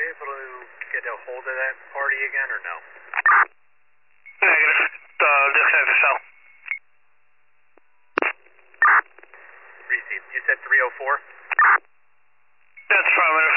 able to get a hold of that party again or no? Negative. Disconnect the cell. Receive. You said 304? That's affirmative.